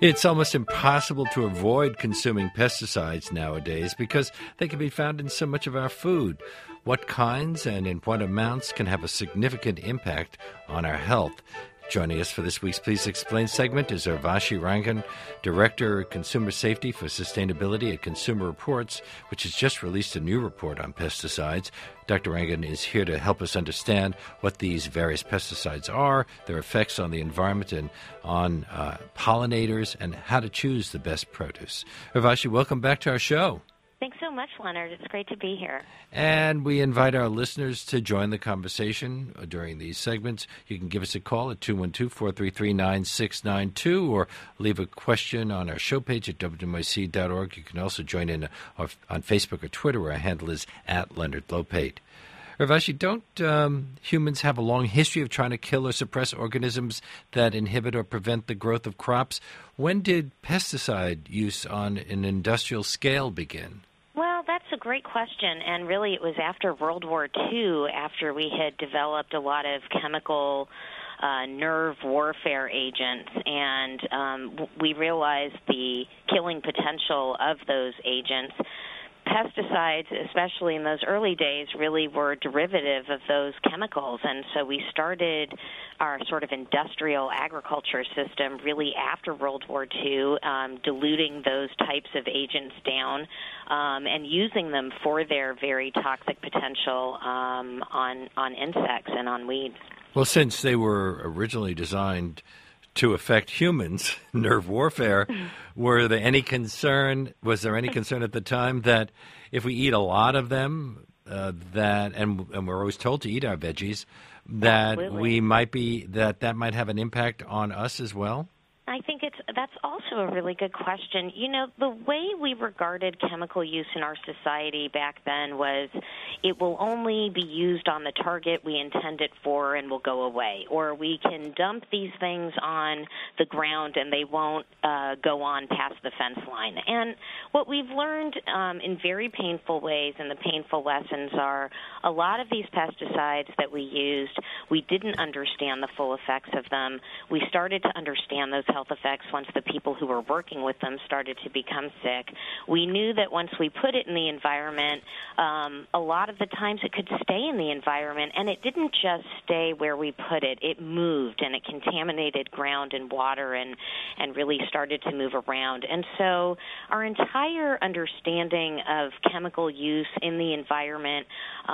It's almost impossible to avoid consuming pesticides nowadays because they can be found in so much of our food. What kinds and in what amounts can have a significant impact on our health? Joining us for this week's Please Explain segment is Urvashi Rangan, Director of Consumer Safety for Sustainability at Consumer Reports, which has just released a new report on pesticides. Dr. Rangan is here to help us understand what these various pesticides are, their effects on the environment and on pollinators, and how to choose the best produce. Urvashi, welcome back to our show. Thanks so much, Leonard. It's great to be here. And we invite our listeners to join the conversation during these segments. You can give us a call at 212-433-9692 or leave a question on our show page at wnyc.org. You can also join in on Facebook or Twitter, where our handle is @LeonardLopate. Urvashi, don't humans have a long history of trying to kill or suppress organisms that inhibit or prevent the growth of crops? When did pesticide use on an industrial scale begin? Well, that's a great question, and really it was after World War II, after we had developed a lot of chemical nerve warfare agents, and we realized the killing potential of those agents. Pesticides, especially in those early days, really were derivative of those chemicals, and so we started our sort of industrial agriculture system really after World War II, diluting those types of agents down and using them for their very toxic potential on insects and on weeds. Well, since they were originally designed to affect humans, nerve warfare, was there any concern at the time that if we eat a lot of them, and we're always told to eat our veggies, that Absolutely. that might have an impact on us as well? I think that's also a really good question. You know, the way we regarded chemical use in our society back then was it will only be used on the target we intend it for and will go away. Or we can dump these things on the ground and they won't go on past the fence line. And what we've learned in very painful ways, and the painful lessons are a lot of these pesticides that we used, we didn't understand the full effects of them. We started to understand those health effects once the people who were working with them started to become sick. We knew that once we put it in the environment, a lot of the times it could stay in the environment, and it didn't just stay where we put it. It moved, and it contaminated ground and water and really started to move around. And so our entire understanding of chemical use in the environment,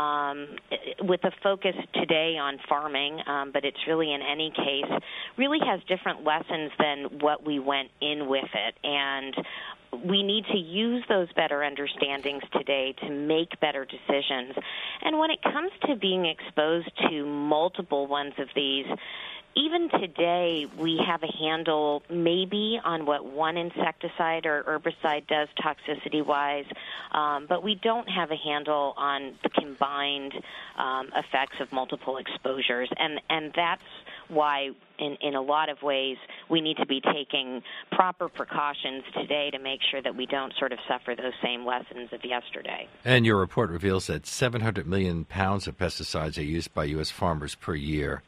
with a focus today on farming, but it's really in any case, really has different lessons than what we went in with it. And we need to use those better understandings today to make better decisions. And when it comes to being exposed to multiple ones of these, even today, we have a handle maybe on what one insecticide or herbicide does toxicity-wise, but we don't have a handle on the combined effects of multiple exposures. And that's why, in a lot of ways, we need to be taking proper precautions today to make sure that we don't sort of suffer those same lessons of yesterday. And your report reveals that 700 million pounds of pesticides are used by U.S. farmers per year.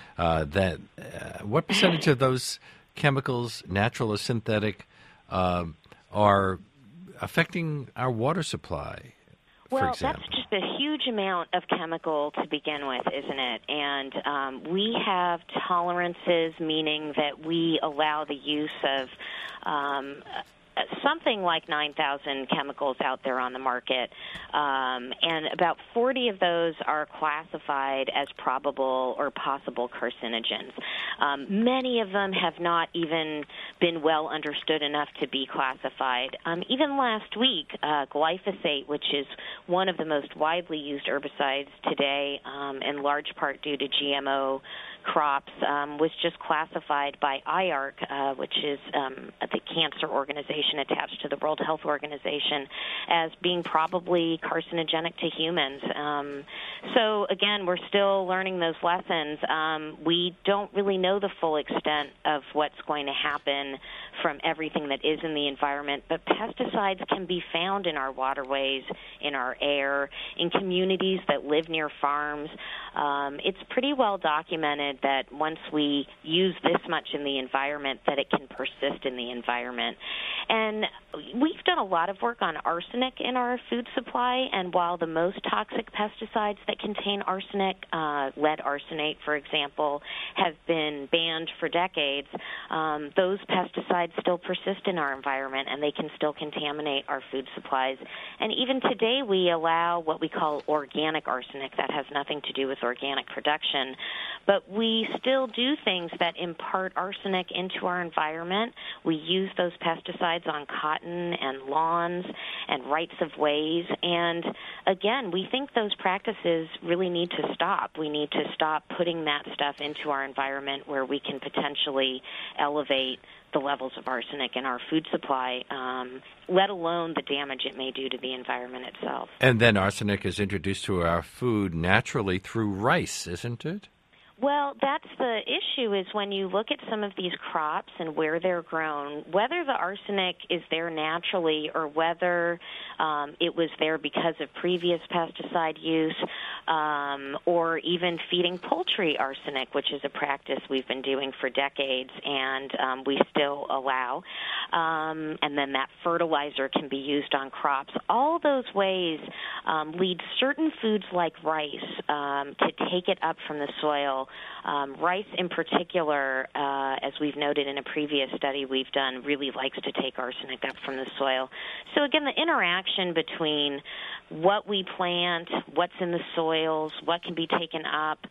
What percentage of those chemicals, natural or synthetic, are affecting our water supply? Well, that's just a huge amount of chemical to begin with, isn't it? And we have tolerances, meaning that we allow the use of something like 9,000 chemicals out there on the market, and about 40 of those are classified as probable or possible carcinogens. Many of them have not even been well understood enough to be classified. Even last week, glyphosate, which is one of the most widely used herbicides today, in large part due to GMO crops, was just classified by IARC, which is the cancer organization attached to the World Health Organization, as being probably carcinogenic to humans. So, again, we're still learning those lessons. We don't really know the full extent of what's going to happen from everything that is in the environment, but pesticides can be found in our waterways, in our air, in communities that live near farms. It's pretty well documented documented that once we use this much in the environment, that it can persist in the environment. And we've done a lot of work on arsenic in our food supply, and while the most toxic pesticides that contain arsenic, lead arsenate, for example, have been banned for decades, those pesticides still persist in our environment, and they can still contaminate our food supplies. And even today, we allow what we call organic arsenic. That has nothing to do with organic production. But we still do things that impart arsenic into our environment. We use those pesticides on cotton and lawns and rights-of-ways. And, again, we think those practices really need to stop. We need to stop putting that stuff into our environment where we can potentially elevate the levels of arsenic in our food supply, let alone the damage it may do to the environment itself. And then arsenic is introduced to our food naturally through rice, isn't it? Well, that's the issue, is when you look at some of these crops and where they're grown, whether the arsenic is there naturally or whether it was there because of previous pesticide use, or even feeding poultry arsenic, which is a practice we've been doing for decades and we still allow, and then that fertilizer can be used on crops. All those ways lead certain foods like rice to take it up from the soil. Rice in particular, as we've noted in a previous study we've done, really likes to take arsenic up from the soil. So again, the interaction between what we plant, what's in the soils, what can be taken up,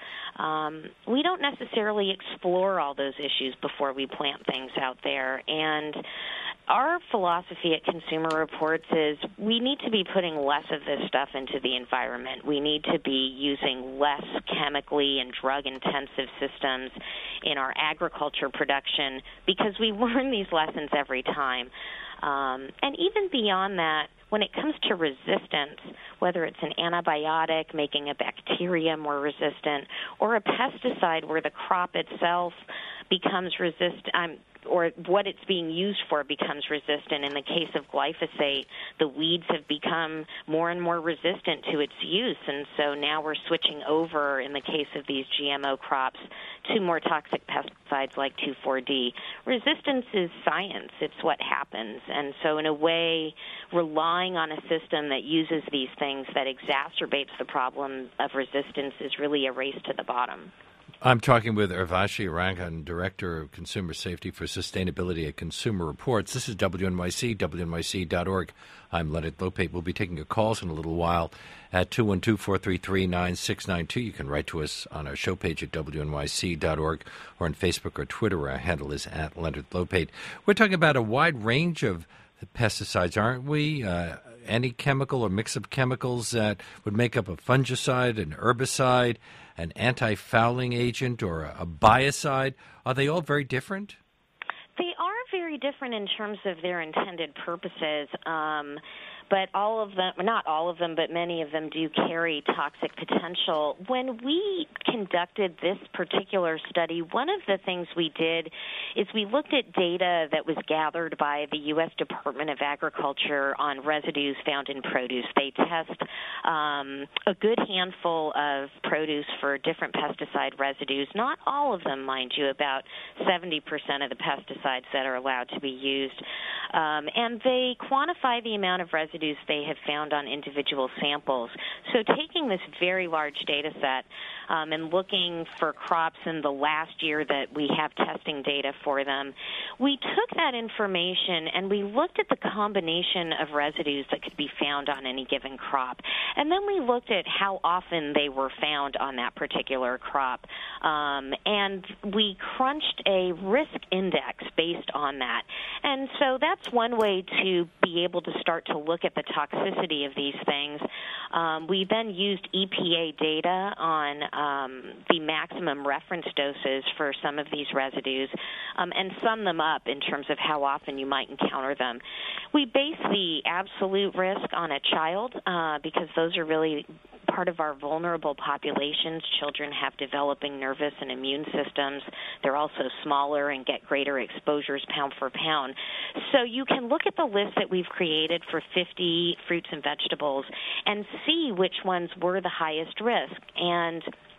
we don't necessarily explore all those issues before we plant things out there. And our philosophy at Consumer Reports is we need to be putting less of this stuff into the environment. We need to be using less chemically and drug-intensive systems in our agriculture production because we learn these lessons every time. And even beyond that, when it comes to resistance, whether it's an antibiotic making a bacteria more resistant or a pesticide where the crop itself becomes resistant, or what it's being used for becomes resistant. In the case of glyphosate, the weeds have become more and more resistant to its use, and so now we're switching over, in the case of these GMO crops, to more toxic pesticides like 2,4-D. Resistance is science. It's what happens. And so in a way, relying on a system that uses these things that exacerbates the problem of resistance is really a race to the bottom. I'm talking with Urvashi Rangan, Director of Consumer Safety for Sustainability at Consumer Reports. This is WNYC, WNYC.org. I'm Leonard Lopate. We'll be taking your calls in a little while at 212-433-9692. You can write to us on our show page at WNYC.org or on Facebook or Twitter. Our handle is at Leonard Lopate. We're talking about a wide range of pesticides, aren't we? Any chemical or mix of chemicals that would make up a fungicide, an herbicide, an anti-fouling agent, or a biocide. Are they all very different? They are very different in terms of their intended purposes. But all of them, not all of them, but many of them do carry toxic potential. When we conducted this particular study, one of the things we did is we looked at data that was gathered by the U.S. Department of Agriculture on residues found in produce. They test a good handful of produce for different pesticide residues, not all of them, mind you, about 70% of the pesticides that are allowed to be used. And they quantify the amount of residues they have found on individual samples. So taking this very large data set and looking for crops in the last year that we have testing data for them, we took that information and we looked at the combination of residues that could be found on any given crop. And then we looked at how often they were found on that particular crop. And we crunched a risk index based on that. And so that's one way to be able to start to look at the toxicity of these things. We then used EPA data on the maximum reference doses for some of these residues and sum them up in terms of how often you might encounter them. We base the absolute risk on a child because those are really part of our vulnerable populations. Children have developing nervous and immune systems. They're also smaller and get greater exposures pound for pound. So you can look at the list that we've created for 50 fruits and vegetables and see which ones were the highest risk. And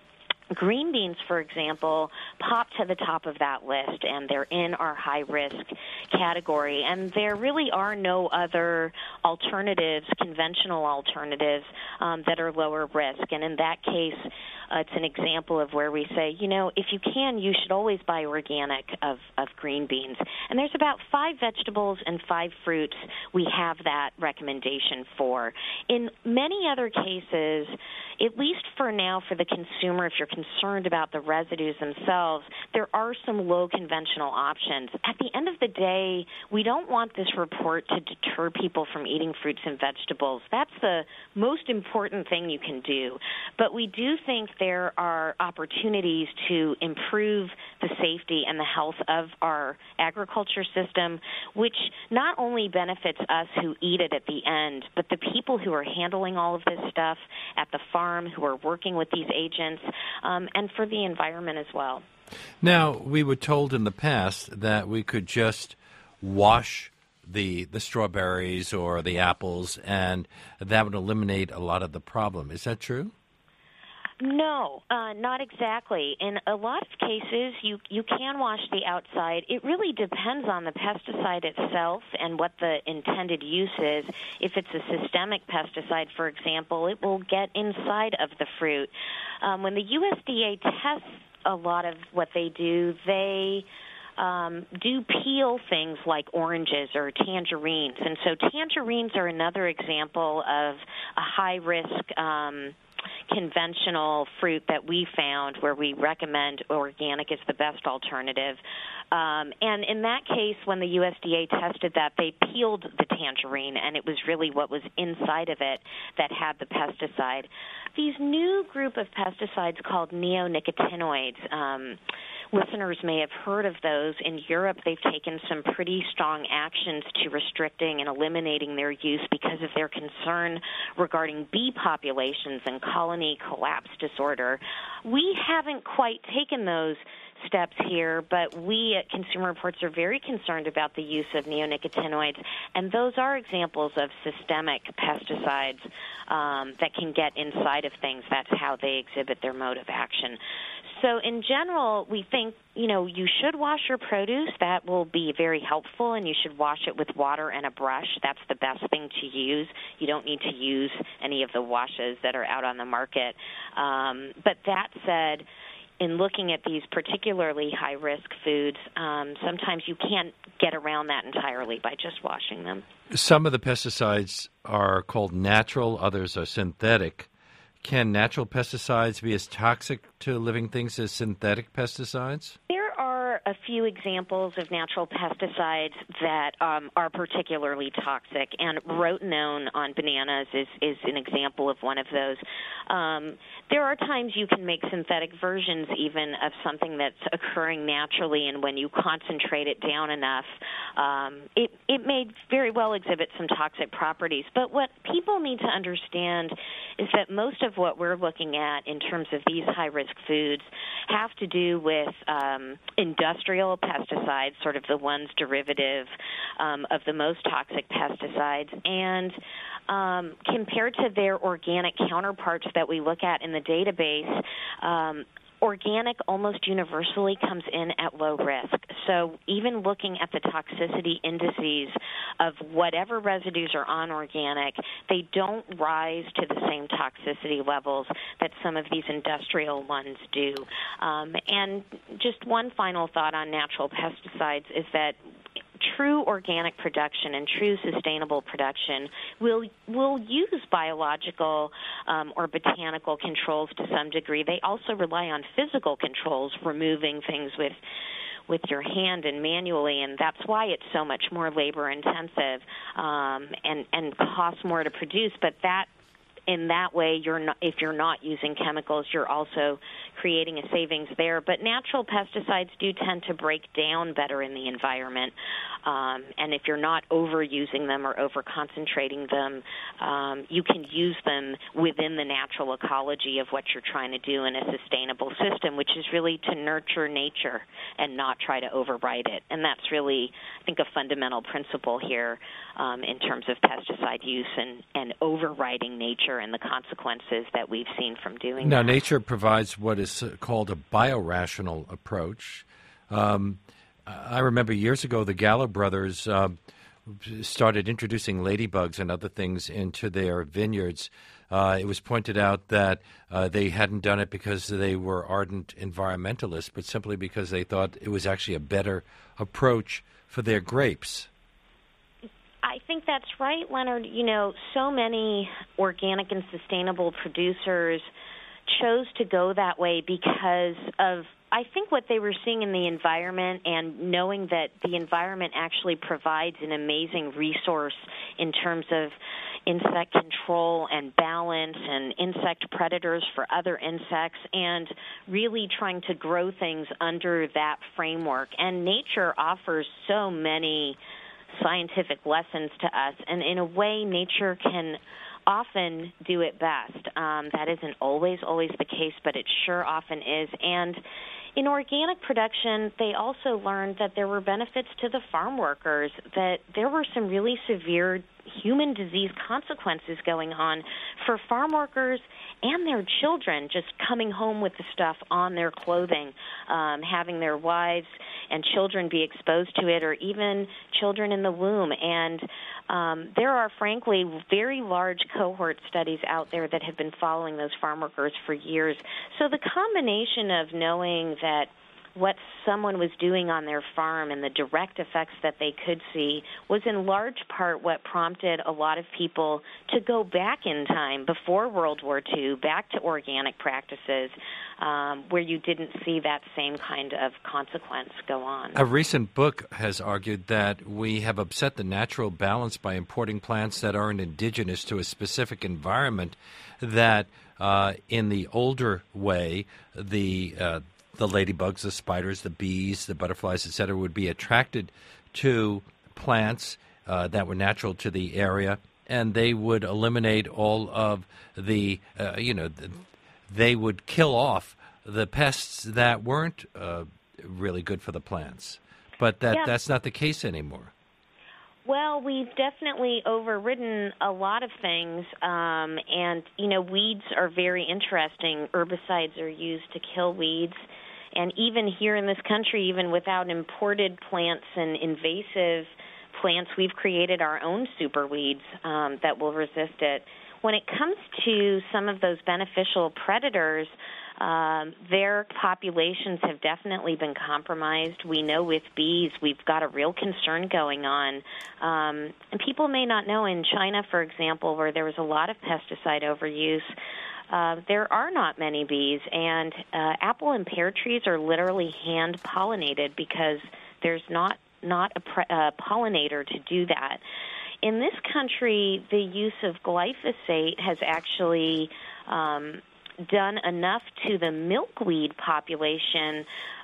Green beans, for example, pop to the top of that list, and they're in our high-risk category. And there really are no other alternatives, conventional alternatives, that are lower risk. And in that case, it's an example of where we say, if you can, you should always buy organic of green beans. And there's about 5 vegetables and 5 fruits we have that recommendation for. In many other cases, at least for now, for the consumer, if you're concerned about the residues themselves, there are some low conventional options. At the end of the day, we don't want this report to deter people from eating fruits and vegetables. That's the most important thing you can do. But we do think there are opportunities to improve the safety and the health of our agriculture system, which not only benefits us who eat it at the end, but the people who are handling all of this stuff at the farm, who are working with these agents, and for the environment as well. Now, we were told in the past that we could just wash the strawberries or the apples, and that would eliminate a lot of the problem. Is that true? No, not exactly. In a lot of cases, you can wash the outside. It really depends on the pesticide itself and what the intended use is. If it's a systemic pesticide, for example, it will get inside of the fruit. When the USDA tests a lot of what they do peel things like oranges or tangerines. And so tangerines are another example of a high-risk conventional fruit that we found where we recommend organic is the best alternative. And in that case, when the USDA tested that, they peeled the tangerine, and it was really what was inside of it that had the pesticide. These new group of pesticides called neonicotinoids, listeners may have heard of those. In Europe, they've taken some pretty strong actions to restricting and eliminating their use because of their concern regarding bee populations and colony collapse disorder. We haven't quite taken those steps here, but we at Consumer Reports are very concerned about the use of neonicotinoids, and those are examples of systemic pesticides that can get inside of things. That's how they exhibit their mode of action. So in general, we think, you should wash your produce. That will be very helpful, and you should wash it with water and a brush. That's the best thing to use. You don't need to use any of the washes that are out on the market. But that said, in looking at these particularly high-risk foods, sometimes you can't get around that entirely by just washing them. Some of the pesticides are called natural, others are synthetic. Can natural pesticides be as toxic to living things as synthetic pesticides? There are a few examples of natural pesticides that are particularly toxic, and rotenone on bananas is an example of one of those. There are times you can make synthetic versions even of something that's occurring naturally, and when you concentrate it down enough, it may very well exhibit some toxic properties. But what people need to understand is that most of what we're looking at in terms of these high-risk foods have to do with industrial pesticides, sort of the ones derivative of the most toxic pesticides, and compared to their organic counterparts that we look at in the database, organic almost universally comes in at low risk. So even looking at the toxicity indices of whatever residues are on organic, they don't rise to the same toxicity levels that some of these industrial ones do. And just one final thought on natural pesticides is that true organic production and true sustainable production will use biological or botanical controls to some degree. They also rely on physical controls, removing things with your hand and manually, and that's why it's so much more labor intensive and costs more to produce. But that in that way, if you're not using chemicals, you're also creating a savings there. But natural pesticides do tend to break down better in the environment. And if you're not overusing them or over-concentrating them, you can use them within the natural ecology of what you're trying to do in a sustainable system, which is really to nurture nature and not try to override it. And that's really, I think, a fundamental principle here in terms of pesticide use and overriding nature nature and the consequences that we've seen from doing Now, that. nature provides what is called a biorational approach. I remember years ago the Gallo brothers started introducing ladybugs and other things into their vineyards. It was pointed out that they hadn't done it because they were ardent environmentalists, but simply because they thought it was actually a better approach for their grapes. I think that's right, Leonard. You know, so many organic and sustainable producers chose to go that way because of, I think, what they were seeing in the environment and knowing that the environment actually provides an amazing resource in terms of insect control and balance and insect predators for other insects, and really trying to grow things under that framework. And nature offers so many scientific lessons to us, and in a way nature can often do it best. That isn't always the case, but it sure often is. And in organic production, they also learned that there were benefits to the farm workers, that there were some really severe human disease consequences going on for farm workers and their children, just coming home with the stuff on their clothing, having their wives and children be exposed to it, or even children in the womb. And there are, frankly, very large cohort studies out there that have been following those farm workers for years. So the combination of knowing that what someone was doing on their farm and the direct effects that they could see was in large part what prompted a lot of people to go back in time before World War II, back to organic practices where you didn't see that same kind of consequence go on. A recent book has argued that we have upset the natural balance by importing plants that aren't indigenous to a specific environment, that in the older way, the ladybugs, the spiders, the bees, the butterflies, etc., would be attracted to plants that were natural to the area, and they would eliminate all of the, they would kill off the pests that weren't really good for the plants. But that's not the case anymore. Well, we've definitely overridden a lot of things, and, weeds are very interesting. Herbicides are used to kill weeds. And even here in this country, even without imported plants and invasive plants, we've created our own super weeds that will resist it. When it comes to some of those beneficial predators, their populations have definitely been compromised. We know with bees we've got a real concern going on. And people may not know, in China, for example, where there was a lot of pesticide overuse, there are not many bees, and apple and pear trees are literally hand-pollinated because there's not a pollinator to do that. In this country, the use of glyphosate has actually done enough to the milkweed population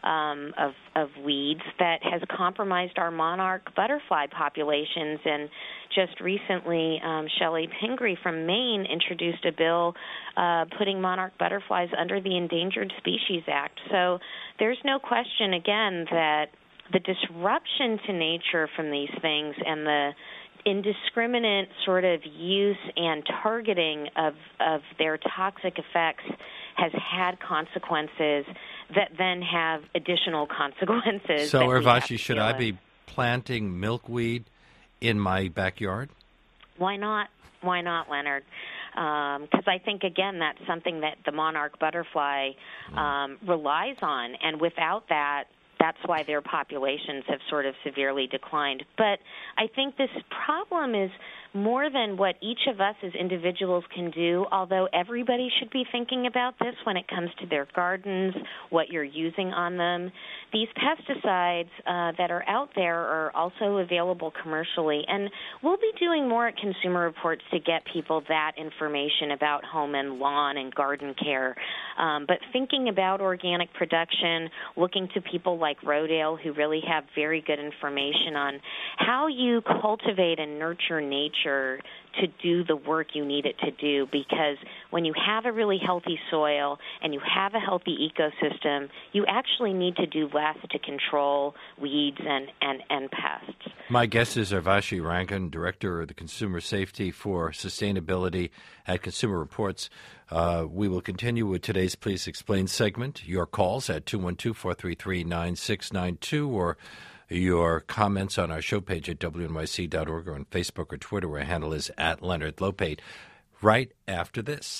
of weeds that has compromised our monarch butterfly populations. And just recently, Shelley Pingree from Maine introduced a bill putting monarch butterflies under the Endangered Species Act. So there's no question, again, that the disruption to nature from these things and the indiscriminate sort of use and targeting of their toxic effects has had consequences that then have additional consequences. So, Urvashi, should I be planting milkweed in my backyard? Why not? Why not, Leonard? Because I think, again, that's something that the monarch butterfly relies on, and without that, that's why their populations have sort of severely declined. But I think this problem is more than what each of us as individuals can do, although everybody should be thinking about this when it comes to their gardens, what you're using on them. These pesticides that are out there are also available commercially, and we'll be doing more at Consumer Reports to get people that information about home and lawn and garden care. But thinking about organic production, looking to people like Rodale who really have very good information on how you cultivate and nurture nature to do the work you need it to do, because when you have a really healthy soil and you have a healthy ecosystem, you actually need to do less to control weeds and pests. My guest is Urvashi Rangan, Director of the Consumer Safety for Sustainability at Consumer Reports. We will continue with today's Please Explain segment. Your calls at 212-433-9692 or your comments on our show page at wnyc.org or on Facebook or Twitter, where our handle is at Leonard Lopate, right after this.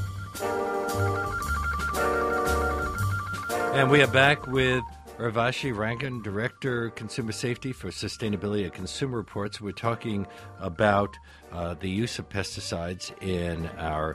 And we are back with Urvashi Rangan, Director, Consumer Safety for Sustainability at Consumer Reports. We're talking about the use of pesticides in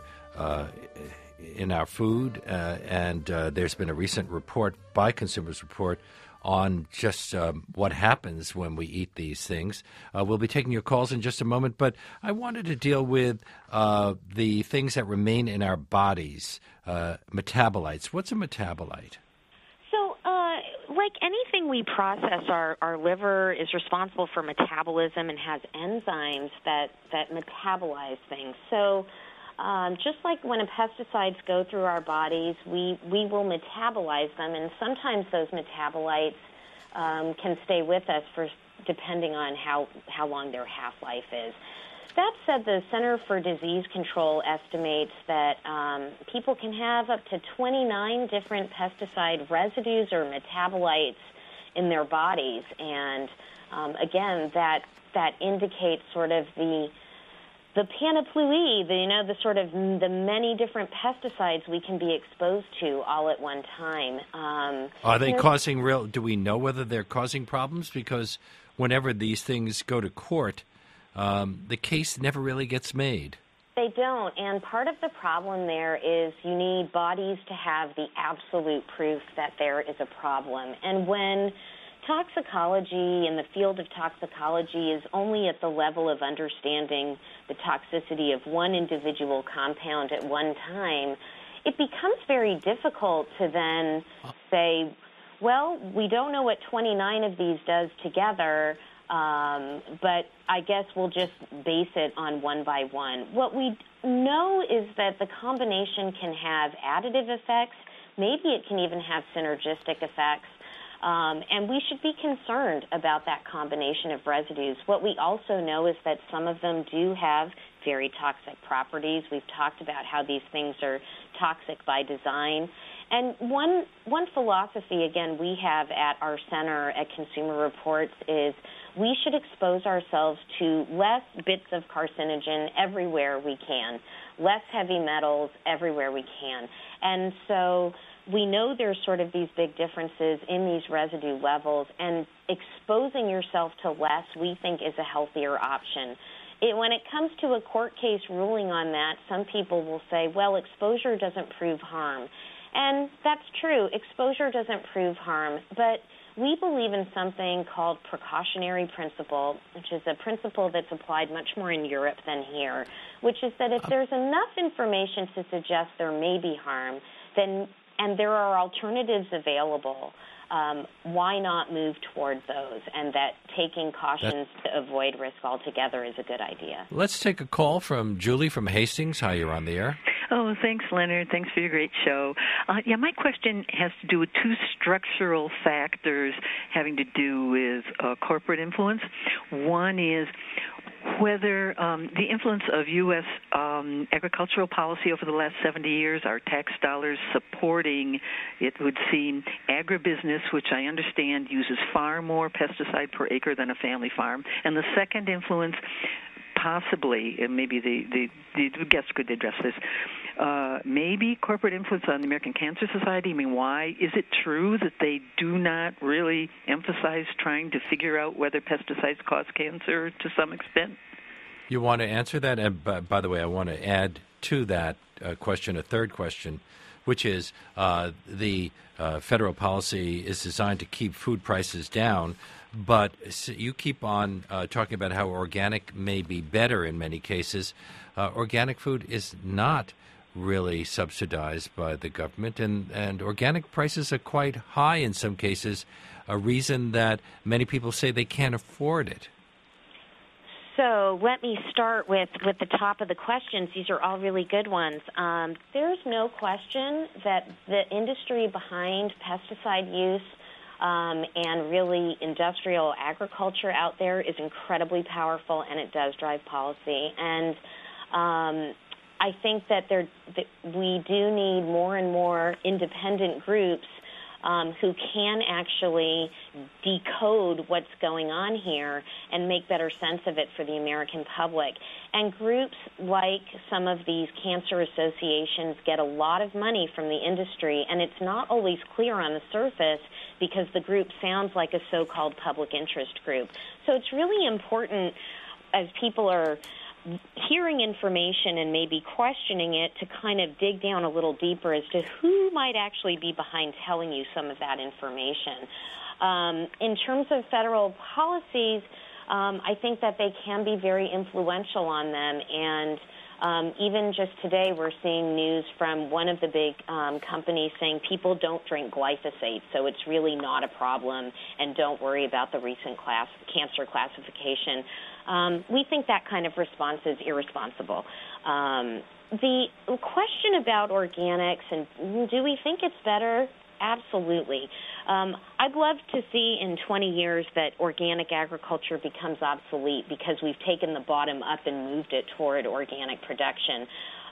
our food, and there's been a recent report by Consumers Report on just what happens when we eat these things. We'll be taking your calls in just a moment, but I wanted to deal with the things that remain in our bodies, metabolites. What's a metabolite? So, like anything we process, our liver is responsible for metabolism and has enzymes that metabolize things. So, just like when pesticides go through our bodies, we will metabolize them, and sometimes those metabolites can stay with us for depending on how long their half-life is. That said, the Center for Disease Control estimates that people can have up to 29 different pesticide residues or metabolites in their bodies, and again, that indicates sort of the panoply, the many different pesticides we can be exposed to all at one time. Are they causing do we know whether they're causing problems? Because whenever these things go to court, the case never really gets made. They don't, and part of the problem there is you need bodies to have the absolute proof that there is a problem. And when toxicology in the field of toxicology is only at the level of understanding the toxicity of one individual compound at one time, it becomes very difficult to then say, well, we don't know what 29 of these does together, but I guess we'll just base it on one by one. What we know is that the combination can have additive effects. Maybe it can even have synergistic effects. And we should be concerned about that combination of residues. What we also know is that some of them do have very toxic properties. We've talked about how these things are toxic by design. And one philosophy, again, we have at our center at Consumer Reports is we should expose ourselves to less bits of carcinogen everywhere we can, less heavy metals everywhere we can. And so we know there's sort of these big differences in these residue levels, and exposing yourself to less we think is a healthier option. When it comes to a court case ruling on that, some people will say, well, exposure doesn't prove harm. And that's true. Exposure doesn't prove harm, but we believe in something called precautionary principle, which is a principle that's applied much more in Europe than here, which is that if there's enough information to suggest there may be harm, then and there are alternatives available, why not move toward those? And that taking cautions to avoid risk altogether is a good idea. Let's take a call from Julie from Hastings. Hi, you're on the air. Oh, thanks, Leonard. Thanks for your great show. My question has to do with two structural factors having to do with corporate influence. One is whether the influence of U.S. Agricultural policy over the last 70 years, our tax dollars supporting, it would seem, agribusiness, which I understand uses far more pesticide per acre than a family farm. And the second influence, possibly, and maybe the guest could address this, maybe corporate influence on the American Cancer Society. I mean, why? Is it true that they do not really emphasize trying to figure out whether pesticides cause cancer to some extent? You want to answer that? And by the way, I want to add to that question a third question, which is the federal policy is designed to keep food prices down, but you keep on talking about how organic may be better in many cases. Organic food is not really subsidized by the government, and organic prices are quite high in some cases, a reason that many people say they can't afford it. So let me start with the top of the questions. These are all really good ones. There's no question that the industry behind pesticide use and really industrial agriculture out there is incredibly powerful, and it does drive policy. And I think that we do need more and more independent groups who can actually decode what's going on here and make better sense of it for the American public. And groups like some of these cancer associations get a lot of money from the industry, and it's not always clear on the surface because the group sounds like a so-called public interest group. So it's really important, as people are hearing information and maybe questioning it, to kind of dig down a little deeper as to who might actually be behind telling you some of that information. In terms of federal policies, I think that they can be very influential on them, and even just today we're seeing news from one of the big companies saying people don't drink glyphosate, so it's really not a problem, and don't worry about the recent cancer classification. We think that kind of response is irresponsible. The question about organics and do we think it's better? Absolutely. I'd love to see in 20 years that organic agriculture becomes obsolete because we've taken the bottom up and moved it toward organic production.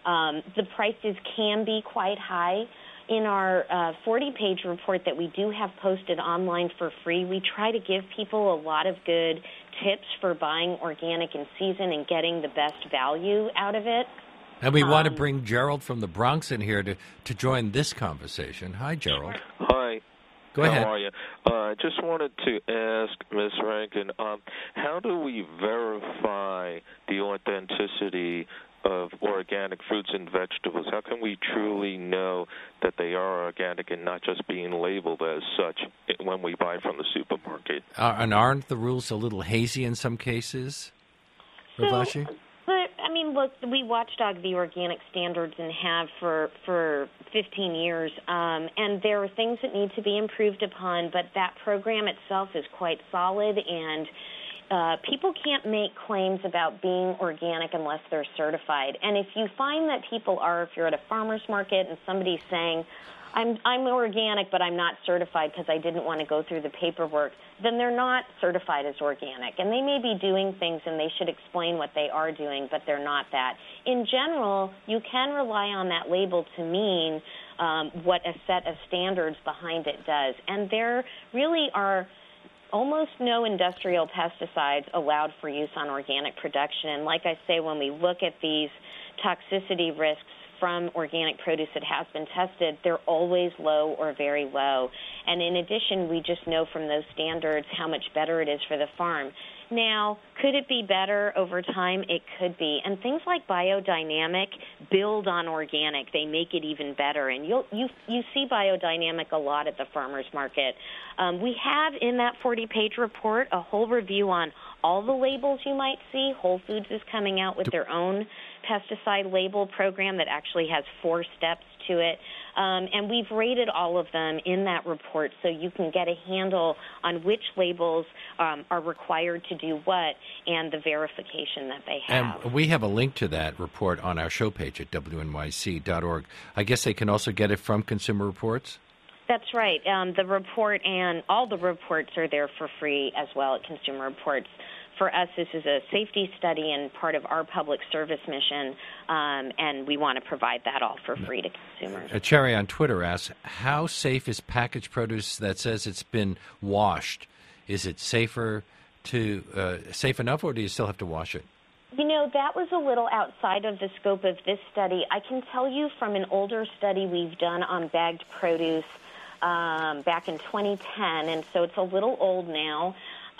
The prices can be quite high. In our 40-page report that we do have posted online for free, we try to give people a lot of good tips for buying organic in season and getting the best value out of it. And we want to bring Gerald from the Bronx in here to join this conversation. Hi, Gerald. Hi. Go ahead. How are you? I just wanted to ask Ms. Rankin, how do we verify the authenticity of organic fruits and vegetables? How can we truly know that they are organic and not just being labeled as such when we buy from the supermarket? And aren't the rules a little hazy in some cases, Urvashi? Look, we watchdog the organic standards and have for 15 years, and there are things that need to be improved upon, but that program itself is quite solid, and people can't make claims about being organic unless they're certified. And if you find that people are, if you're at a farmer's market and somebody's saying, I'm organic, but I'm not certified because I didn't want to go through the paperwork, then they're not certified as organic. And they may be doing things and they should explain what they are doing, but they're not that. In general, you can rely on that label to mean what a set of standards behind it does. And there really are almost no industrial pesticides allowed for use on organic production. And like I say, when we look at these toxicity risks from organic produce that has been tested, they're always low or very low. And in addition, we just know from those standards how much better it is for the farm. Now, could it be better over time? It could be. And things like biodynamic build on organic. They make it even better. And you see biodynamic a lot at the farmer's market. We have in that 40-page report a whole review on all the labels you might see. Whole Foods is coming out with their own pesticide label program that actually has 4 steps to it. And we've rated all of them in that report so you can get a handle on which labels are required to do what and the verification that they have. And we have a link to that report on our show page at wnyc.org. I guess they can also get it from Consumer Reports? That's right. The report and all the reports are there for free as well at Consumer Reports. For us, this is a safety study and part of our public service mission, and we want to provide that all for free to consumers. Cherry on Twitter asks, how safe is packaged produce that says it's been washed? Is it safe enough, or do you still have to wash it? You know, that was a little outside of the scope of this study. I can tell you from an older study we've done on bagged produce back in 2010, and so it's a little old now,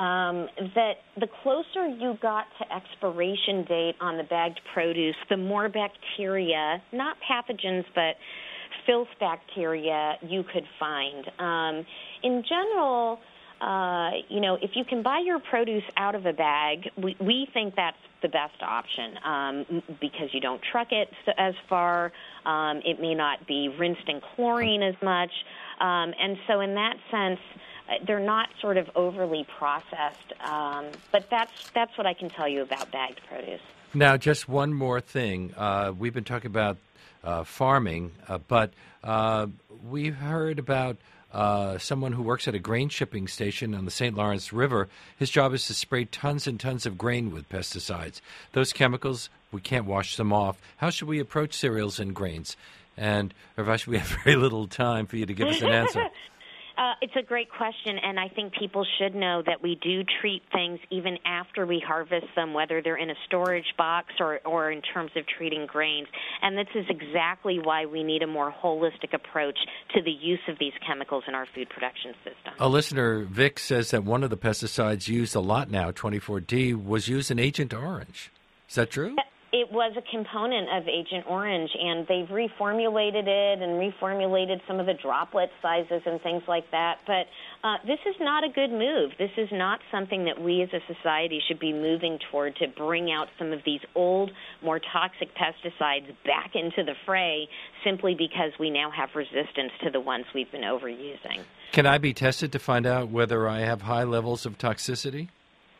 that the closer you got to expiration date on the bagged produce, the more bacteria, not pathogens, but filth bacteria you could find. In general, if you can buy your produce out of a bag, we think that's the best option because you don't truck it as far. It may not be rinsed in chlorine as much. And so in that sense, they're not sort of overly processed. But that's what I can tell you about bagged produce. Now, just one more thing. We've been talking about farming, but we've heard about someone who works at a grain shipping station on the St. Lawrence River. His job is to spray tons and tons of grain with pesticides. Those chemicals, we can't wash them off. How should we approach cereals and grains? And, Urvashi, we have very little time for you to give us an answer. It's a great question, and I think people should know that we do treat things even after we harvest them, whether they're in a storage box or in terms of treating grains. And this is exactly why we need a more holistic approach to the use of these chemicals in our food production system. A listener, Vic, says that one of the pesticides used a lot now, 24D, was used in Agent Orange. Is that true? It was a component of Agent Orange, and they've reformulated it and reformulated some of the droplet sizes and things like that. But this is not a good move. This is not something that we as a society should be moving toward, to bring out some of these old, more toxic pesticides back into the fray simply because we now have resistance to the ones we've been overusing. Can I be tested to find out whether I have high levels of toxicity?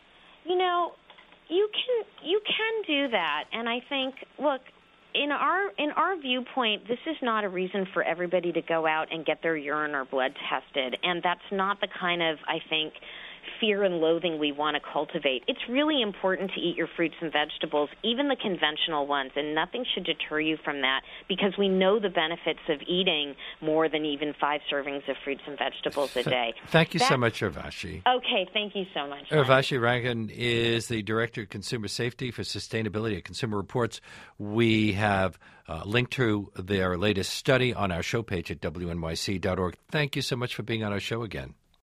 You can do that, and I think, look, in our viewpoint, this is not a reason for everybody to go out and get their urine or blood tested, and that's not the kind of, I think, fear and loathing we want to cultivate. It's really important to eat your fruits and vegetables, even the conventional ones, and nothing should deter you from that because we know the benefits of eating more than even 5 servings of fruits and vegetables a day. Thank you so much, Urvashi. Okay, thank you so much. Urvashi Rangan is the Director of Consumer Safety for Sustainability at Consumer Reports. We have linked to their latest study on our show page at wnyc.org. Thank you so much for being on our show again.